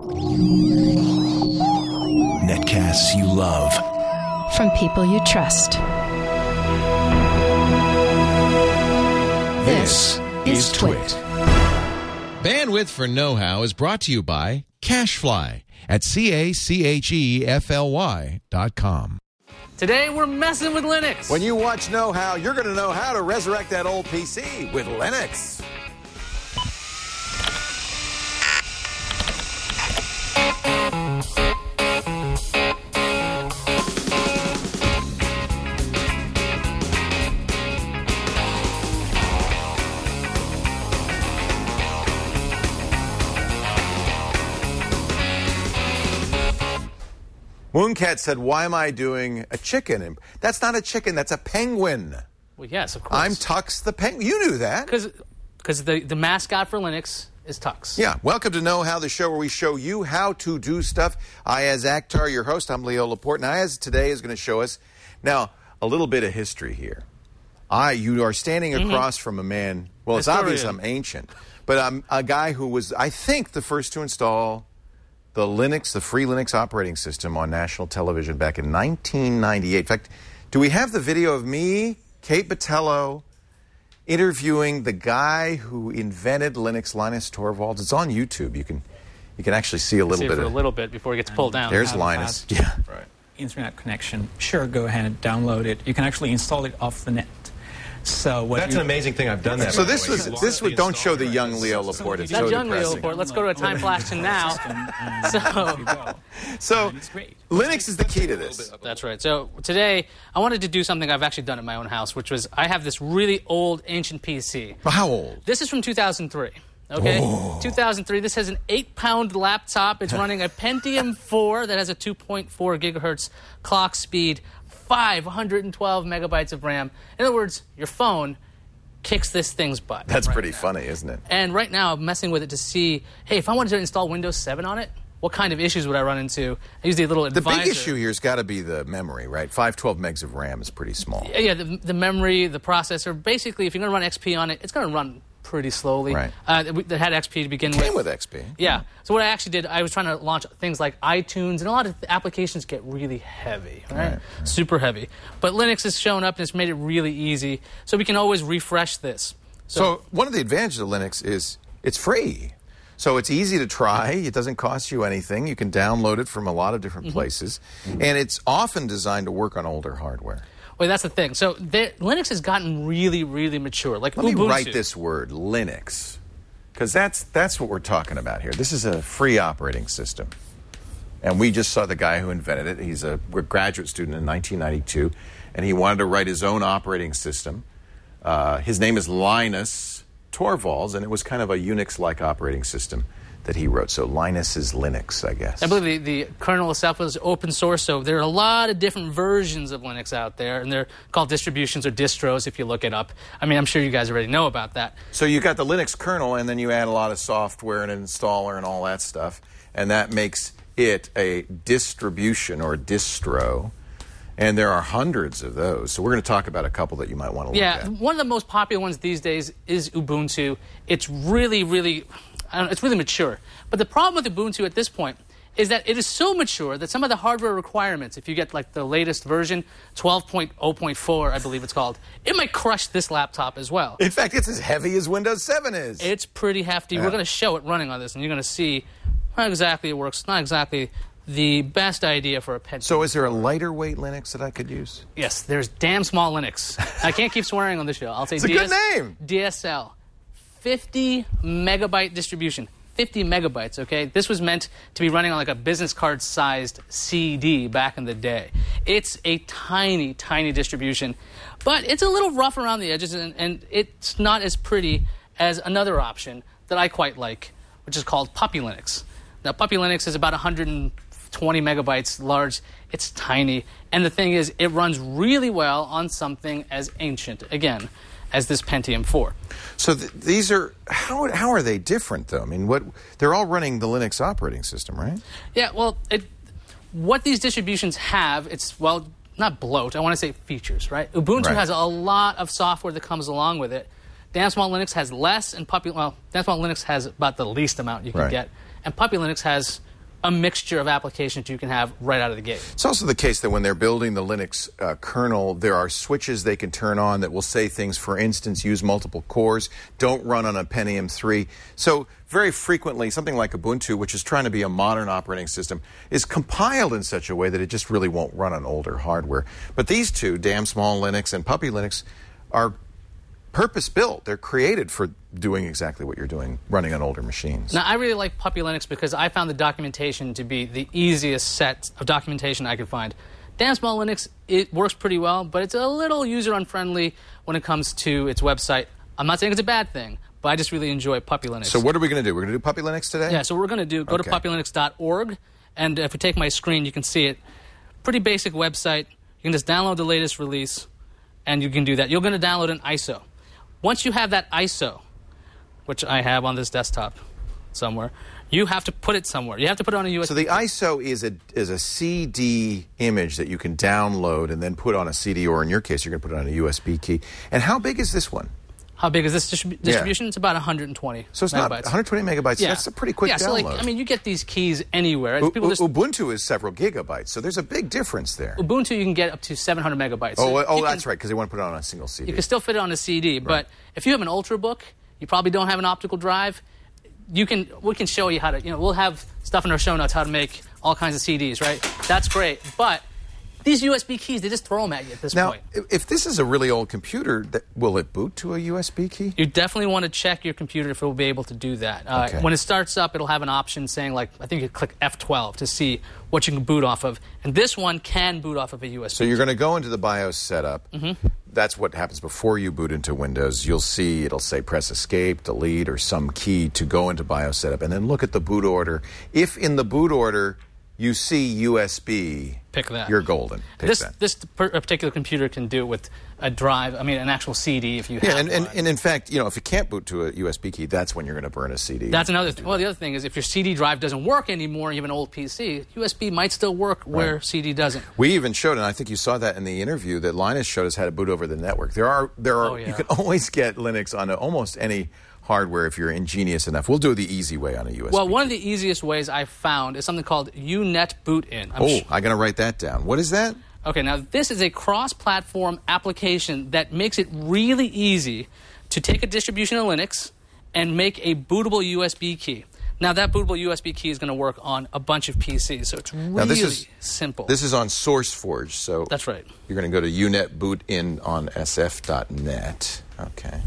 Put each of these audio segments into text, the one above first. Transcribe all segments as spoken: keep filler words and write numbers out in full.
Netcasts you love. From people you trust. This is Twit. Bandwidth for Know-How is brought to you by CacheFly at C A C H E F L Y dot com. Today, we're messing with Linux. When you watch Know-How, you're going to know how to resurrect that old P C with Linux. Mooncat said, why am I doing a chicken? And that's not a chicken, that's a penguin. Well, yes, of course. I'm Tux the penguin. You knew that. Because the, the mascot for Linux is Tux. Yeah. Welcome to Know How, the show where we show you how to do stuff. Ayaz Akhtar, your host. I'm Leo Laporte. And Ayaz today is going to show us, now, a little bit of history here. I, you are standing across mm-hmm. from a man, well, it's Historian. obvious I'm ancient, but I'm a guy who was, I think, the first to install the Linux, the free Linux operating system on national television back in nineteen ninety-eight. In fact, do we have the video of me, Kate Botello, interviewing the guy who invented Linux, Linus Torvalds? It's on YouTube. You can you can actually see a little see bit it for of a little bit before it gets pulled down. There's Linus. Yeah. Right. Internet connection. Sure, go ahead and download it. You can actually install it off the net. So what That's you, an amazing thing. I've done that. So this was this was don't show the young Leo Laporte. It's Not so young Leo depressing. Laporte. Let's go to a time flash to now. So, so Linux is the key to this. That's right. So today I wanted to do something I've actually done at my own house, which was I have this really old ancient P C. How old? This is from two thousand three. Okay, oh. two thousand three. This has an eight-pound laptop. It's running a Pentium four that has a two point four gigahertz clock speed, five hundred twelve megabytes of RAM. In other words, your phone kicks this thing's butt. That's right pretty now. funny, isn't it? And right now, I'm messing with it to see, hey, if I wanted to install Windows seven on it, what kind of issues would I run into? I use the little The advisor. big issue here has got to be the memory, right? five twelve megs of RAM is pretty small. Yeah, the, the memory, the processor. Basically, if you're going to run X P on it, it's going to run pretty slowly. Right. Uh, that had X P to begin with. Came with X P. Yeah. So what I actually did, I was trying to launch things like iTunes, and a lot of applications get really heavy, right? Right, right. Super heavy. But Linux has shown up, and it's made it really easy, so we can always refresh this. So, So, one of the advantages of Linux is it's free. So it's easy to try. It doesn't cost you anything. You can download it from a lot of different mm-hmm. places. And it's often designed to work on older hardware. well, that's the thing. So there, Linux has gotten really, really mature. Like Let Ubuntu. me write this word, Linux, because that's, that's what we're talking about here. This is a free operating system. And we just saw the guy who invented it. He's a graduate student in nineteen ninety-two, and he wanted to write his own operating system. Uh, his name is Linus Torvalds, and it was kind of a Unix-like operating system that he wrote. So Linus is Linux, I guess. I believe the, the kernel itself is open source, so there are a lot of different versions of Linux out there, and they're called distributions or distros if you look it up. I mean, I'm sure you guys already know about that. So you got the Linux kernel, and then you add a lot of software and an installer and all that stuff, and that makes it a distribution or distro. And there are hundreds of those. So we're going to talk about a couple that you might want to look Yeah, at. one of the most popular ones these days is Ubuntu. It's really, really, I don't know, it's really mature. But the problem with Ubuntu at this point is that it is so mature that some of the hardware requirements, if you get like the latest version, twelve point oh point four, I believe it's called, it might crush this laptop as well. In fact, it's as heavy as Windows seven is. It's pretty hefty. Yeah. We're going to show it running on this, and you're going to see how exactly it works. Not exactly the best idea for a Pentium. So is there a lighter weight Linux that I could use? Yes, there's damn small Linux. I can't keep swearing on the show. I'll say It's a D S- good name. D S L. fifty megabyte distribution. fifty megabytes, okay? This was meant to be running on like a business card-sized C D back in the day. It's a tiny, tiny distribution, but it's a little rough around the edges, and, and it's not as pretty as another option that I quite like, which is called Puppy Linux. Now, Puppy Linux is about one hundred twenty megabytes large. It's tiny. And the thing is, it runs really well on something as ancient, again, as this Pentium four. So th- these are, how, how are they different, though? I mean, what they're all running the Linux operating system, right? Yeah, well, it, what these distributions have, it's, well, not bloat, I want to say features, right? Ubuntu Right. has a lot of software that comes along with it. Damn Small Linux has less, and Puppy, well, Damn Small Linux has about the least amount you can Right. get. And Puppy Linux has a mixture of applications you can have right out of the gate. It's also the case that when they're building the Linux uh, kernel, there are switches they can turn on that will say things, for instance, use multiple cores, don't run on a Pentium three. So very frequently, something like Ubuntu, which is trying to be a modern operating system, is compiled in such a way that it just really won't run on older hardware. But these two, Damn Small Linux and Puppy Linux, are purpose-built. They're created for doing exactly what you're doing, running on older machines. Now, I really like Puppy Linux because I found the documentation to be the easiest set of documentation I could find. Damn Small Linux, it works pretty well, but it's a little user-unfriendly when it comes to its website. I'm not saying it's a bad thing, but I just really enjoy Puppy Linux. So what are we going to do? We're going to do Puppy Linux today? Yeah, so what we're going to do, go Okay. to puppy linux dot org, and if we take my screen, you can see it. Pretty basic website. You can just download the latest release, and you can do that. You're going to download an I S O. Once you have that I S O, which I have on this desktop somewhere, you have to put it somewhere. You have to put it on a U S B. So the I S O is a is a C D image that you can download and then put on a C D, or in your case, you're going to put it on a U S B key. And how big is this one? How big is this distrib- distribution? Yeah. It's about one hundred twenty So it's megabytes. not one hundred twenty megabytes. Yeah. That's a pretty quick yeah, so download. like, I mean, you get these keys anywhere. U- People U- just, Ubuntu is several gigabytes, so there's a big difference there. Ubuntu, you can get up to seven hundred megabytes. Oh, So oh, you that's can- right, because they want to put it on a single C D. You can still fit it on a C D, but if you have an Ultrabook, you probably don't have an optical drive. You can, we can show you how to, you know, we'll have stuff in our show notes how to make all kinds of C Ds, right? That's great, but these U S B keys, they just throw them at you at this Now, point. if- if this is a really old computer, that, will it boot to a U S B key? You definitely want to check your computer if it will be able to do that. Uh, Okay. When it starts up, it'll have an option saying, like, I think you click F twelve to see what you can boot off of. And this one can boot off of a U S B. So you're going to go into the BIOS setup. Mm-hmm. That's what happens before you boot into Windows. You'll see it'll say press escape, delete, or some key to go into BIOS setup, and then look at the boot order. If in the boot order you see U S B, Pick that. you're golden. Pick this that. this per- particular computer can do it with a drive, I mean, an actual C D if you have Yeah, and, and, one. and in fact, you know, if it can't boot to a U S B key, that's when you're going to burn a C D. That's another thing. Well, the other thing is if your C D drive doesn't work anymore, and you have an old P C, U S B might still work where Right. C D doesn't. We even showed, and I think you saw that in the interview, that Linus showed us how to boot over the network. There are, there are, Oh, yeah. you can always get Linux on almost any hardware if you're ingenious enough. We'll do it the easy way on a U S B. Well, one of the easiest ways I've found is something called U net boot in. I'm oh, sh- I'm going to write that down. What is that? Okay, now this is a cross-platform application that makes it really easy to take a distribution of Linux and make a bootable U S B key. Now, that bootable U S B key is going to work on a bunch of P Cs, so it's really Now, this is simple. This is on SourceForge, so That's right. You're going to go to U net boot in on S F dot net. Okay.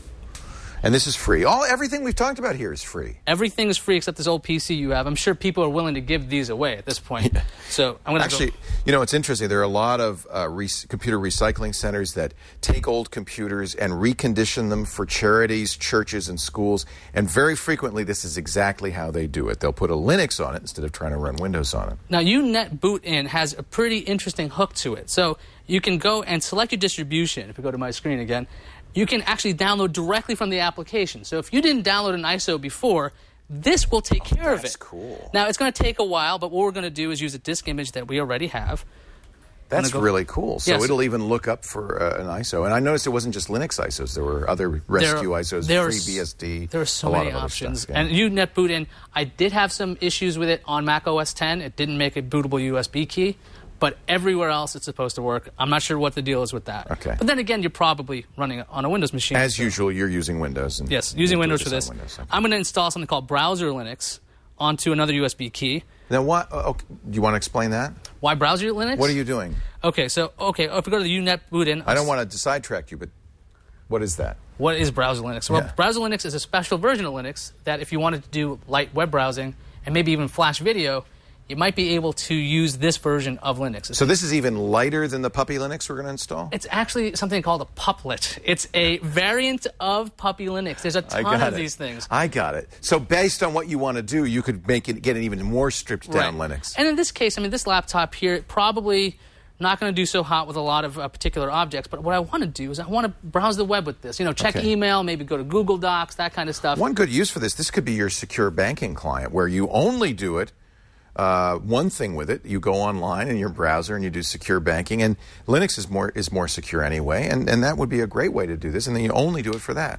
And this is free. All everything we've talked about here is free. Everything is free except this old P C you have. I'm sure people are willing to give these away at this point. So I'm going to Actually, go. you know, it's interesting. There are a lot of uh, re- computer recycling centers that take old computers and recondition them for charities, churches, and schools. And very frequently, this is exactly how they do it. They'll put a Linux on it instead of trying to run Windows on it. Now, U net boot in has a pretty interesting hook to it. So you can go and select your distribution. If we go to my screen again, you can actually download directly from the application. So if you didn't download an I S O before, this will take care of it. that's cool. Now, it's going to take a while, but what we're going to do is use a disk image that we already have. That's go- really cool. So Yes. it'll even look up for uh, an I S O. And I noticed it wasn't just Linux I S Os. There were other rescue There- I S Os, there are free s- B S D. There are so a lot many of other options. stuff, yeah. And U net boot in, I did have some issues with it on Mac O S ten. It didn't make a bootable U S B key. But everywhere else it's supposed to work. I'm not sure what the deal is with that. Okay. But then again, you're probably running it on a Windows machine. As so- usual, you're using Windows. And Yes, you using do Windows for on this. Windows, okay. I'm going to install something called Browser Linux onto another U S B key. Now, what? Uh, okay, do you want to explain that? Why Browser Linux? What are you doing? Okay, so okay, if we go to the U net boot in, I don't want to sidetrack you, but what is that? What is Browser Linux? Well, Yeah. Browser Linux is a special version of Linux that if you wanted to do light web browsing and maybe even flash video, you might be able to use this version of Linux. So this is even lighter than the Puppy Linux we're going to install? It's actually something called a Puplet. It's a variant of Puppy Linux. There's a I ton got of it. these things. I got it. So based on what you want to do, you could make it get an even more stripped down Right. Linux. And in this case, I mean, this laptop here probably not going to do so hot with a lot of uh, particular objects. But what I want to do is I want to browse the web with this. You know, check Okay. email, maybe go to Google Docs, that kind of stuff. One good use for this, this could be your secure banking client where you only do it, uh, one thing with it. You go online in your browser and you do secure banking. And Linux is more is more secure anyway. And, and that would be a great way to do this. And then you only do it for that.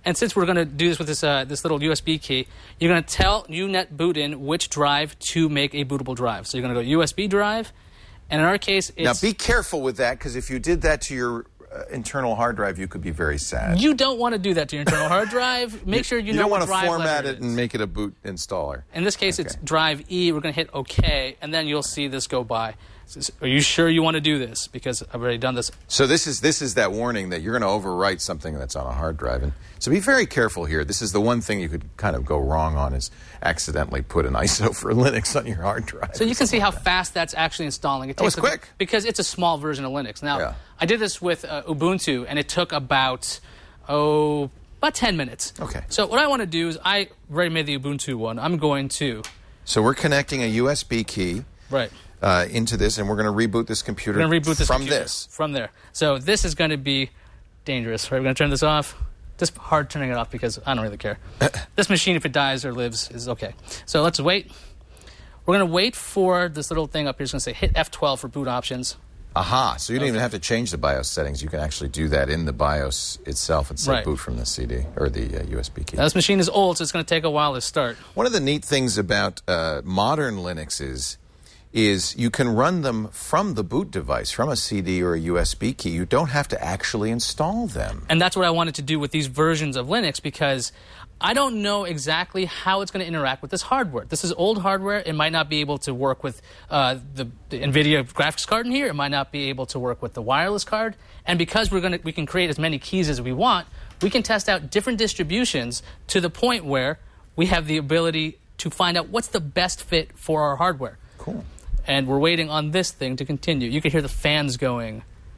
And since we're going to do this with this uh, this little U S B key, you're going to tell U net boot in which drive to make a bootable drive. So you're going to go U S B drive, and in our case, it's... Now, be careful with that, because if you did that to your uh, internal hard drive, you could be very sad. You don't want to do that to your internal hard drive. Make sure you, you know don't what want to drive format letter it and make it a boot installer. In this case, Okay. it's drive E. We're going to hit OK, and then you'll see this go by. Says, are you sure you want to do this? Because I've already done this. So this is this is that warning that you're going to overwrite something that's on a hard drive. And so be very careful here. This is the one thing you could kind of go wrong on, is accidentally put an I S O for Linux on your hard drive. So you can see how fast that's actually installing. It That was takes a- quick. because it's a small version of Linux. Now, Yeah. I did this with uh, Ubuntu, and it took about, oh, about ten minutes. Okay. So what I want to do is I already made the Ubuntu one. I'm going to... So we're connecting a U S B key Right. uh, into this, and we're going to reboot this computer We're going to reboot this from computer this. From there. So this is going to be dangerous. Right, we're going to turn this off. Just hard turning it off because I don't really care. This machine, if it dies or lives, is okay. So let's wait. We're going to wait for this little thing up here. It's going to say hit F twelve for boot options. Aha, so you don't Okay. even have to change the BIOS settings. You can actually do that in the BIOS itself and say Right. boot from the C D or the uh, U S B key. Now, this machine is old, so it's going to take a while to start. One of the neat things about uh, modern Linuxes is you can run them from the boot device, from a C D or a U S B key. You don't have to actually install them. And that's what I wanted to do with these versions of Linux, because I don't know exactly how it's going to interact with this hardware. This is old hardware. It might not be able to work with uh, the, the NVIDIA graphics card in here. It might not be able to work with the wireless card. And because we're going to, we can create as many keys as we want, we can test out different distributions to the point where we have the ability to find out what's the best fit for our hardware. Cool. And we're waiting on this thing to continue. You can hear the fans going.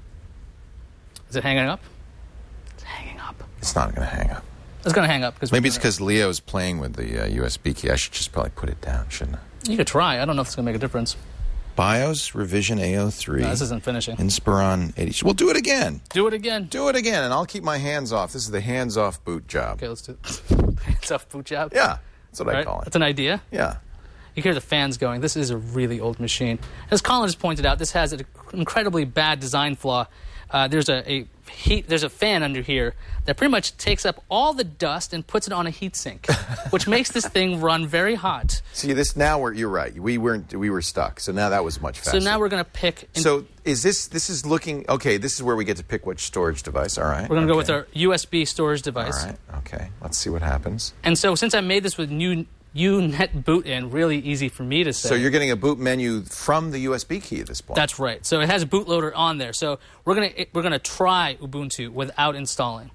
Is it hanging up? It's hanging up. It's not going to hang up. It's going to hang up. because Maybe it's because Leo's playing with the uh, U S B key. I should just probably put it down, shouldn't I? You could try. I don't know if it's going to make a difference. BIOS revision A O three. No, this isn't finishing. Inspiron eighty. We'll do it again. Do it again. Do it again, and I'll keep my hands off. This is the hands-off boot job. Okay, let's do it. Hands off boot job. Yeah, that's what All I right, call it. That's an idea. Yeah. You hear the fans going. This is a really old machine. As Colin has pointed out, this has an incredibly bad design flaw. Uh, there's a, a heat. There's a fan under here that pretty much takes up all the dust and puts it on a heat sink, which makes this thing run very hot. See this now. We're you're right. We weren't. We were stuck. So now that was much faster. So now we're going to pick. In, So is this? This is looking okay. This is where we get to pick which storage device. All right. we're going to okay. go with our U S B storage device. All right. Okay. Let's see what happens. And so since I made this with new U net boot in, really easy for me to say. So you're getting a boot menu from the U S B key at this point. That's right. So it has a bootloader on there. So we're gonna we're gonna try Ubuntu without installing.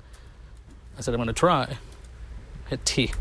I said I'm gonna try. Hit T.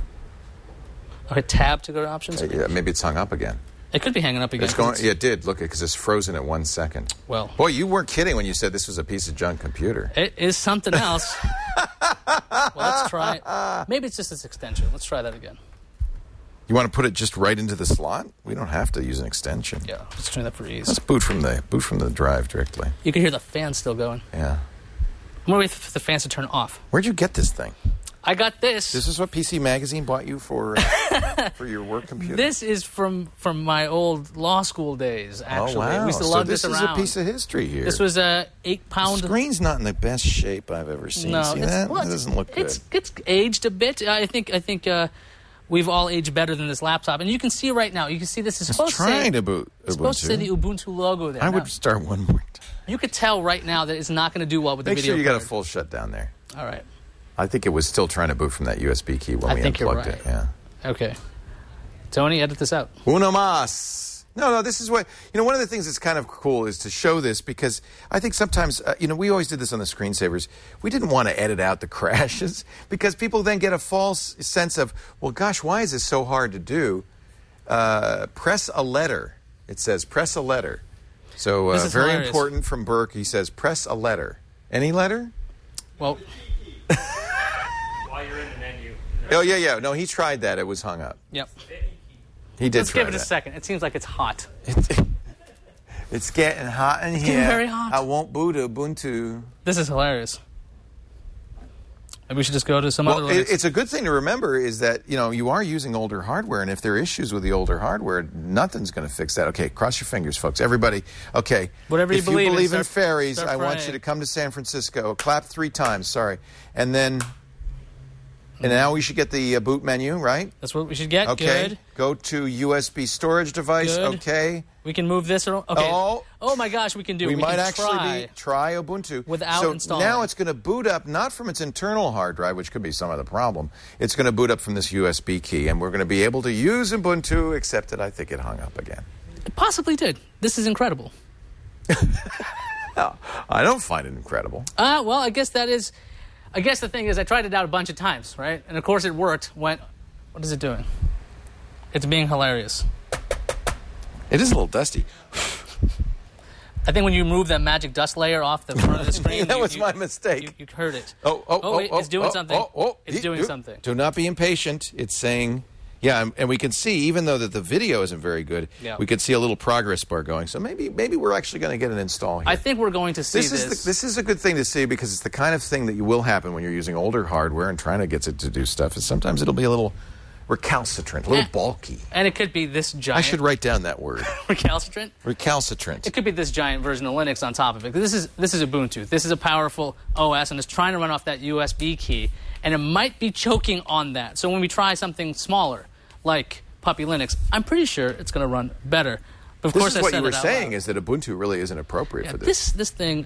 I'll hit Tab to go to options. Uh, yeah, maybe it's hung up again. It could be hanging up again. It's 'cause going. it's- Yeah, it did. Look, because it's frozen at one second. Well, Boy, you weren't kidding when you said this was a piece of junk computer. it is something else. Well, let's try it. Maybe it's just this extension. Let's try that again. You want to put it just right into the slot? We don't have to use an extension. Yeah, let's turn that for ease. Let's boot from the boot from the drive directly. You can hear the fan still going. Yeah. I'm gonna wait for the fans to turn off. Where'd you get this thing? I got this. This is what P C Magazine bought you for uh, for your work computer. This is from from my old law school days. Actually, oh wow! we used to so lug this, this is around. a piece of history here. This was a eight the pound. screen's not in the best shape I've ever seen. No, See it's, that? well, That it's- doesn't look good. It's it's aged a bit. I think I think uh, we've all aged better than this laptop, and you can see right now. You can see this is It's supposed to trying say, to boot it's supposed to say Ubuntu. the Ubuntu logo there. I Now, would start one more time. you could tell right now that it's not going to do well with the Make video. sure you got a card. full shutdown there. All right. I think it was still trying to boot from that U S B key when I we think you're unplugged right. it. Yeah. Okay. Tony, edit this out. Uno más. No, no, this is what, you know, one of the things that's kind of cool is to show this because I think sometimes, uh, you know, we always did this on the screensavers. We didn't want to edit out the crashes because people then get a false sense of, well, gosh, why is this so hard to do? Uh, press a letter. It says press a letter. So This uh, is very hilarious. important from Burke. He says press a letter. Any letter? Well, While you're in the menu. Oh, yeah, yeah. No, he tried that. It was hung up. yep. He did Let's try give it a that. second. It seems like it's hot. It's getting hot in here. getting very hot. I won't boot Ubuntu. This is hilarious. Maybe we should just go to some Well, other. it, Linux. it's a good thing to remember is that, you know, you are using older hardware, and if there are issues with the older hardware, nothing's going to fix that. Okay, cross your fingers, folks. Everybody, okay. Whatever you if believe you in, believe in start- fairies, start I want praying. you to come to San Francisco. Clap three times, sorry. And then And now we should get the uh, boot menu, right? That's what we should get. Okay. Good. Go to U S B storage device. Good. Okay. We can move this around. Okay. Oh. Oh my gosh, we can do. We, we might can actually try. be try Ubuntu Without so installing. now it's going to boot up not from its internal hard drive, which could be some of the problem. It's going to boot up from this U S B key, and we're going to be able to use Ubuntu. Except that I think it hung up again. It possibly did. This is incredible. No, I don't find it incredible. Uh, well, I guess that is... I guess the thing is I tried it out a bunch of times, right? And of course it worked. Went, what is it doing? It's being hilarious. It is a little dusty. I think when you move that magic dust layer off the front of the screen... that you, was you, my mistake. You, you heard it. Oh, oh, oh, wait, oh, it's doing oh, something. Oh, oh, it's he, doing do, something. Do not be impatient. It's saying... Yeah, and we can see, even though that the video isn't very good, yeah. we could see a little progress bar going. So maybe maybe we're actually going to get an install here. I think we're going to see this. this. Is the, this is a good thing to see because it's the kind of thing that you will happen when you're using older hardware and trying to get it to do stuff. Is sometimes it'll be a little recalcitrant, a little Eh. bulky. And it could be this giant... I should write down that word. Recalcitrant? Recalcitrant. It could be this giant version of Linux on top of it. This is this is Ubuntu. This is a powerful O S, and it's trying to run off that U S B key, and it might be choking on that. So when we try something smaller, like Puppy Linux, I'm pretty sure it's going to run better. But of this course, is I what said you were it out saying loud. is that Ubuntu really isn't appropriate Yeah, for this. this this thing.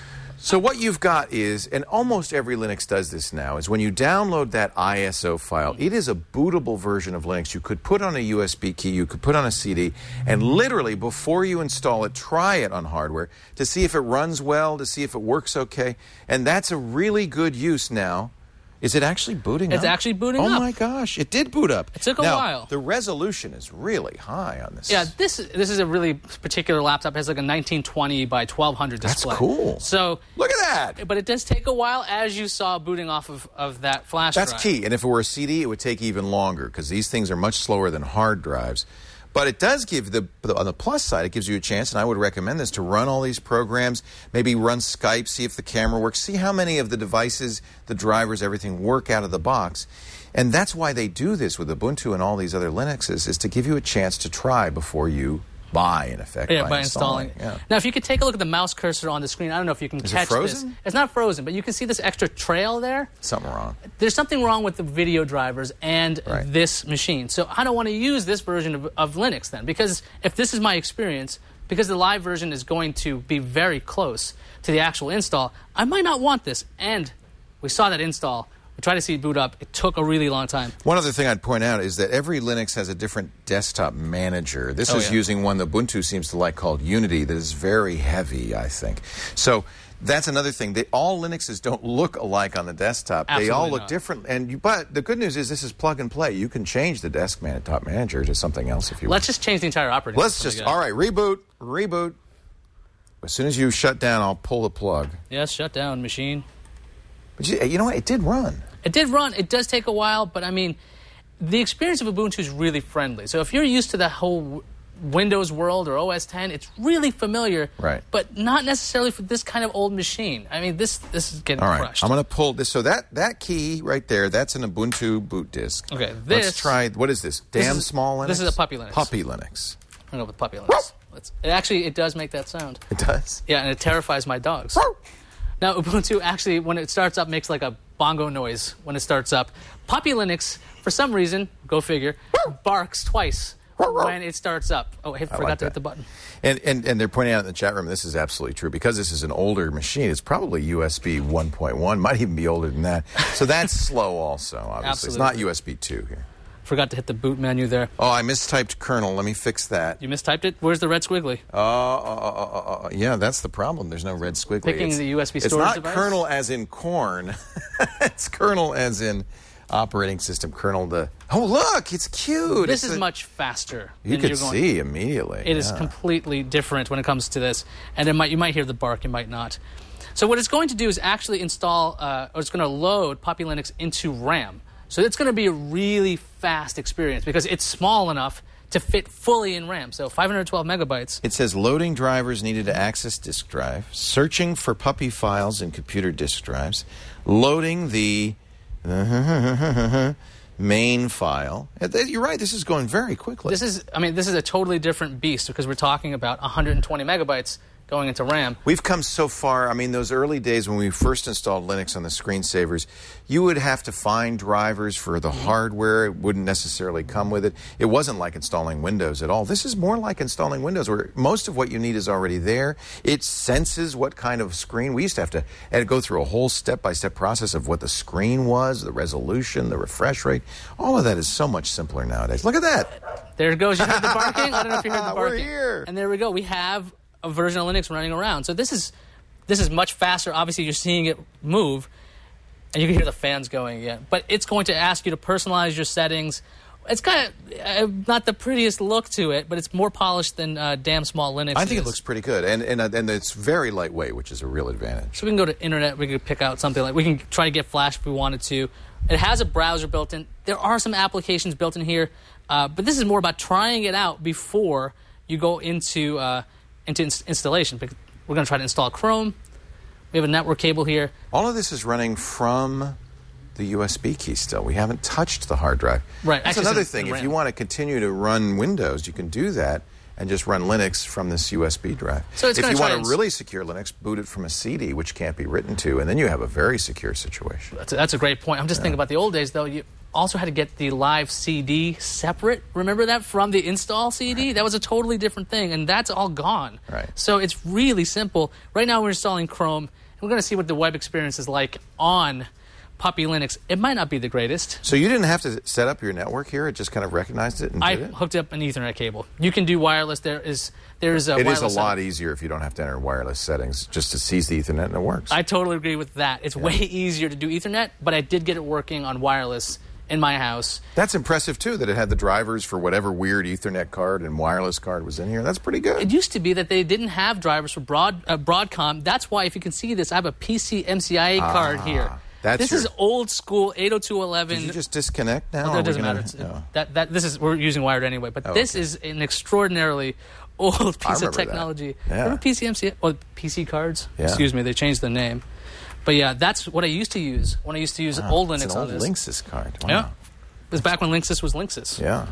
So what you've got is, and almost every Linux does this now, is when you download that I S O file, it is a bootable version of Linux. You could put on a U S B key, you could put on a C D, and literally before you install it, try it on hardware to see if it runs well, to see if it works okay. And that's a really good use now. Is it actually booting It's up? actually booting oh up. Oh my gosh, it did boot up. It took a now, while. The resolution is really high on this. Yeah, this this is a really particular laptop. It has like a nineteen twenty by twelve hundred display. That's cool. So look at that. But it does take a while, as you saw booting off of, of that flash That's drive. key. And if it were a C D, it would take even longer because these things are much slower than hard drives. But it does give, the on the plus side, it gives you a chance, and I would recommend this, to run all these programs, maybe run Skype, see if the camera works, see how many of the devices, the drivers, everything work out of the box. And that's why they do this with Ubuntu and all these other Linuxes, is to give you a chance to try before you buy, in effect, Yeah, by, by installing. installing. Yeah. Now, if you could take a look at the mouse cursor on the screen, I don't know if you can Is it catch frozen? this. It's not frozen, but you can see this extra trail there. Something wrong. There's something wrong with the video drivers and Right. this machine. So I don't want to use this version of, of Linux then, because if this is my experience, because the live version is going to be very close to the actual install, I might not want this. And we saw that install. We tried to see it boot up. It took a really long time. One other thing I'd point out is that every Linux has a different desktop manager. This Oh, is yeah. using one that Ubuntu seems to like called Unity that is very heavy, I think. So that's another thing. They, all Linuxes don't look alike on the desktop. they all Absolutely look not. different. And you, but the good news is this is plug and play. You can change the desktop manager to something else if you want. Let's just change the entire operating Let's system just, again. all right, reboot, reboot. As soon as you shut down, I'll pull the plug. Yes, shut down, machine. But you, you know what? It did run. It did run. It does take a while, but I mean, the experience of Ubuntu is really friendly. So if you're used to the whole Windows world or O S ten, it's really familiar, Right. but not necessarily for this kind of old machine. I mean, this this is getting All right, crushed. I'm going to pull this. So that, that key right there, that's an Ubuntu boot disk. Okay, Let's this- try, what is this? This Damn is- small Linux? this is a Puppy Linux. Puppy Linux. I'm going to go with Puppy Linux. Let's, it actually, it does make that sound. It does? Yeah, and it terrifies my dogs. Now, Ubuntu actually, when it starts up, makes like a bongo noise when it starts up. Puppy Linux, for some reason, go figure, barks twice when it starts up. Oh, I forgot like to that. hit the button. And, and and they're pointing out in the chat room, this is absolutely true. Because this is an older machine, it's probably U S B one point one, might even be older than that. So that's slow also, obviously. It's not Absolutely. U S B two here. Forgot to hit the boot menu there. Oh, I mistyped kernel. Let me fix that. You mistyped it? Where's the red squiggly? Oh, oh, oh, oh, oh, yeah, that's the problem. There's no red squiggly. Picking It's- the U S B It's storage not device? kernel as in corn. It's kernel as in operating system. Kernel the... Oh, look, it's cute. This It's is a- much faster. You than could you're going. see immediately. It is yeah. completely different when it comes to this, and it might you might hear the bark, you might not. So what it's going to do is actually install, uh, or it's going to load Puppy Linux into RAM. So it's going to be a really fast experience because it's small enough to fit fully in RAM. So five hundred twelve megabytes. It says loading drivers needed to access disk drive, searching for puppy files in computer disk drives, loading the main file. You're right, this is going very quickly. This is, I mean, this is a totally different beast because we're talking about one hundred twenty megabytes going into RAM. We've come so far. I mean, those early days when we first installed Linux on the screensavers, you would have to find drivers for the mm-hmm. hardware. It wouldn't necessarily come with it. It wasn't like installing Windows at all. This is more like installing Windows, where most of what you need is already there. It senses what kind of screen. We used to have to and go through a whole step-by-step process of what the screen was, the resolution, the refresh rate. All of that is so much simpler nowadays. Look at that. There it goes. You heard the barking? I don't know if you heard the barking. We're here. And there we go. We have a version of Linux running around. So this is this is much faster. Obviously, you're seeing it move, and you can hear the fans going again. But it's going to ask you to personalize your settings. It's kind of uh, not the prettiest look to it, but it's more polished than uh, damn small Linux I think is. it looks pretty good, and and, uh, and it's very lightweight, which is a real advantage. So we can go to internet. We can pick out something like, we can try to get Flash if we wanted to. It has a browser built in. There are some applications built in here, uh, but this is more about trying it out before you go into uh, into ins- installation. We're going to try to install Chrome. We have a network cable here. All of this is running from the U S B key still. We haven't touched the hard drive. Right. That's Actually, another it's in- thing. in If you RAM. want to continue to run Windows, you can do that and just run Linux from this U S B drive. So it's if gonna you try want and- to really secure Linux, boot it from a C D, which can't be written to, and then you have a very secure situation. That's a, that's a great point. I'm just thinking about the old days, though. You also had to get the live C D separate. Remember that from the install C D? Right. That was a totally different thing, and that's all gone. Right. So it's really simple. Right now we're installing Chrome, and we're going to see what the web experience is like on Puppy Linux. It might not be the greatest. So you didn't have to set up your network here? It just kind of recognized it and I did it? hooked up an Ethernet cable. You can do wireless. There is there's a It is wireless a lot setting. easier if you don't have to enter wireless settings. Just to seize the Ethernet and it works. I totally agree with that. It's way easier to do Ethernet, but I did get it working on wireless in my house. That's impressive, too, that it had the drivers for whatever weird Ethernet card and wireless card was in here. That's pretty good. It used to be that they didn't have drivers for broad uh, Broadcom. That's why, if you can see this, I have a P C M C I A card here. That's this your- is old school eight oh two dot eleven. Did you just disconnect now? Well, Are that we doesn't gonna- matter. It's, no. that, that, this is, we're using wired anyway, but Oh, this okay. is an extraordinarily old I piece of remember that. technology. Yeah. Remember P C M C I A? Or P C cards? Yeah. Excuse me, they changed the name. But yeah, that's what I used to use when I used to use Wow, old it's Linux an on old this. Linksys card. Wow. Yeah. It was back when Linksys was Linksys. Yeah.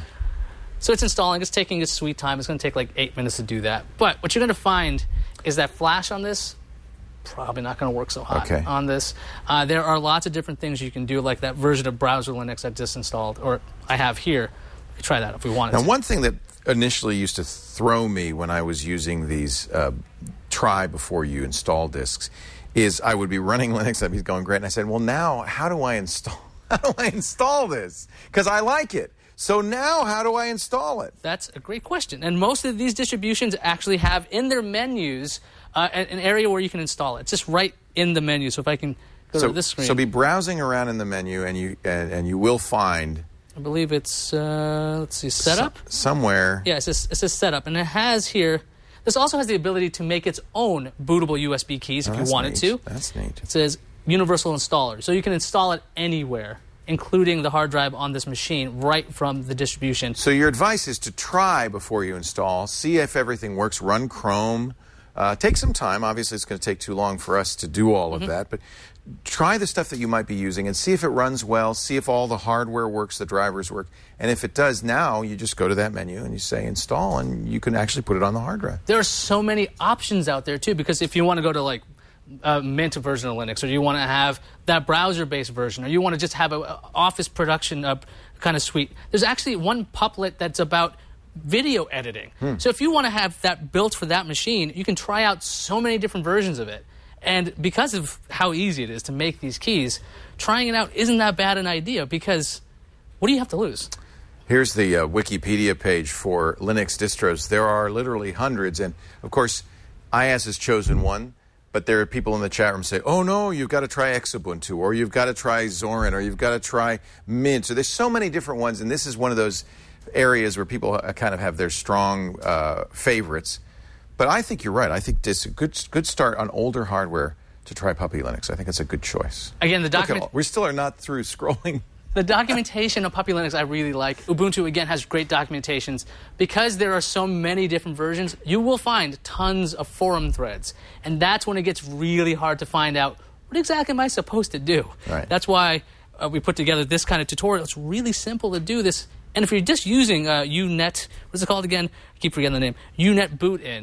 So it's installing. It's taking its sweet time. It's going to take like eight minutes to do that. But what you're going to find is that Flash on this, probably not going to work so hot Okay. on this. Uh, there are lots of different things you can do, like that version of Browser Linux I just installed, or I have here. We could try that if we wanted Now, to. one thing that initially used to throw me when I was using these uh, try before you install disks is I would be running Linux, I'd be going great, and I said, well, now, how do I install, how do I install this? Because I like it. So now, how do I install it? That's a great question. And most of these distributions actually have in their menus uh, an, an area where you can install it. It's just right in the menu. So if I can go So, to this screen. so be browsing around in the menu, and you and, and you will find I believe it's, uh, let's see, setup? so- somewhere. Yeah, it says, it says setup. And it has here, this also has the ability to make its own bootable U S B keys Oh, if that's you wanted neat. to. That's neat. It says universal installer. So you can install it anywhere, including the hard drive on this machine, right from the distribution. So your advice is to try before you install, see if everything works, run Chrome. Uh, take some time. Obviously, it's going to take too long for us to do all Mm-hmm. of that, but try the stuff that you might be using and see if it runs well, see if all the hardware works, the drivers work. And if it does now, you just go to that menu and you say install, and you can actually put it on the hard drive. There are so many options out there, too, because if you want to go to, like, a Mint version of Linux, or you want to have that browser-based version, or you want to just have an office production uh, kind of suite, there's actually one Puplet that's about video editing. Hmm. So if you want to have that built for that machine, you can try out so many different versions of it. And because of how easy it is to make these keys, trying it out isn't that bad an idea, because what do you have to lose? Here's the uh, Wikipedia page for Linux distros. There are literally hundreds, and of course, I A S has chosen one, but there are people in the chat room say, oh no, you've got to try Xubuntu, or you've got to try Zorin, or you've got to try Mint. So there's so many different ones, and this is one of those areas where people uh, kind of have their strong uh, favorites. But I think you're right. I think this is a good, good start on older hardware to try Puppy Linux. I think it's a good choice. Again, the Look at document... all- we still are not through scrolling. The documentation of Puppy Linux I really like. Ubuntu, again, has great documentations. Because there are so many different versions, you will find tons of forum threads. And that's when it gets really hard to find out, what exactly am I supposed to do? Right. That's why uh, we put together this kind of tutorial. It's really simple to do this. And if you're just using uh, U net, what's it called again? I keep forgetting the name. U net boot in.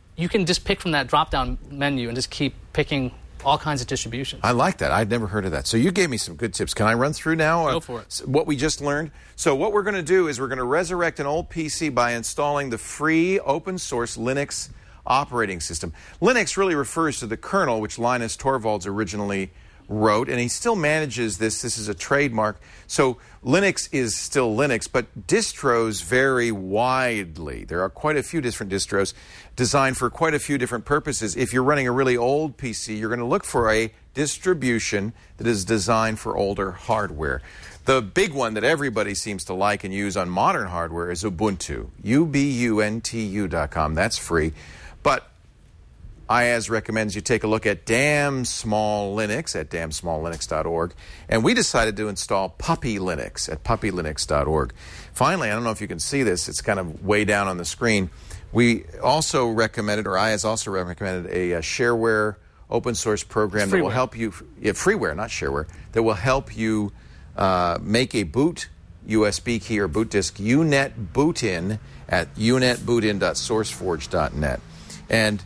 you can just pick from that drop-down menu and just keep picking all kinds of distributions. I like that. I'd never heard of that. So you gave me some good tips. Can I run through now uh, Go for it. what we just learned? So what we're going to do is we're going to resurrect an old P C by installing the free open-source Linux operating system. Linux really refers to the kernel, which Linus Torvalds originally wrote, and he still manages this. This is a trademark. So Linux is still Linux, but distros vary widely. There are quite a few different distros designed for quite a few different purposes. If you're running a really old P C, you're going to look for a distribution that is designed for older hardware. The big one that everybody seems to like and use on modern hardware is Ubuntu, U B U N T U dot com. That's free. But I A S recommends you take a look at Damn Small Linux at damn small linux dot org. And we decided to install Puppy Linux at puppy linux dot org. Finally, I don't know if you can see this. It's kind of way down on the screen. We also recommended, or I A S also recommended, a, a shareware open source program that will help you, yeah, freeware, not shareware, that will help you uh, make a boot U S B key or boot disk U net bootin at u net bootin dot sourceforge dot net. And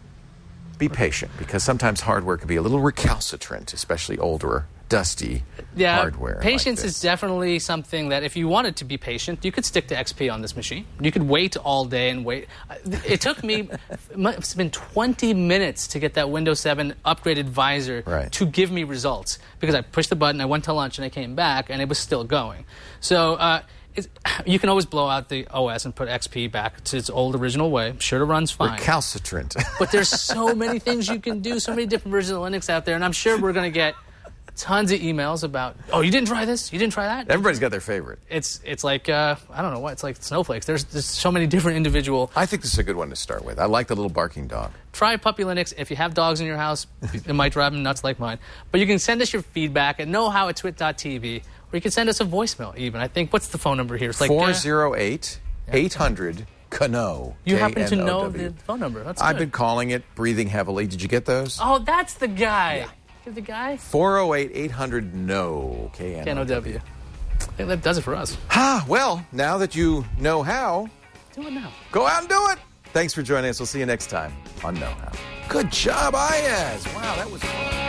be patient, because sometimes hardware can be a little recalcitrant, especially older, dusty yeah, hardware. Patience like is definitely something that if you wanted to be patient, you could stick to X P on this machine. You could wait all day and wait. It took me, it's been twenty minutes to get that Windows seven upgraded visor right. to give me results, because I pushed the button, I went to lunch, and I came back, and it was still going. So uh, it's, you can always blow out the O S and put X P back to its old original way. I'm sure it runs fine. Recalcitrant. But there's so many things you can do, so many different versions of Linux out there, and I'm sure we're going to get tons of emails about, oh, you didn't try this? You didn't try that? Everybody's got their favorite. It's it's like, uh, I don't know what, it's like snowflakes. There's, there's so many different individual... I think this is a good one to start with. I like the little barking dog. Try Puppy Linux. If you have dogs in your house, it might drive them nuts like mine. But you can send us your feedback at know how at twit dot t v, or you can send us a voicemail even. I think, what's the phone number here? It's like four oh eight, eight hundred, K N O W. You happen to know the phone number. That's I've good. been calling it Breathing Heavily. Did you get those? Oh, that's the guy. Yeah. You're the guy? four oh eight, eight hundred, N O W. K N O W. I think that does it for us. Ah, well, now that you know how, do it now. Go out and do it. Thanks for joining us. We'll see you next time on Know How. Good job, I A S. Wow, that was fun.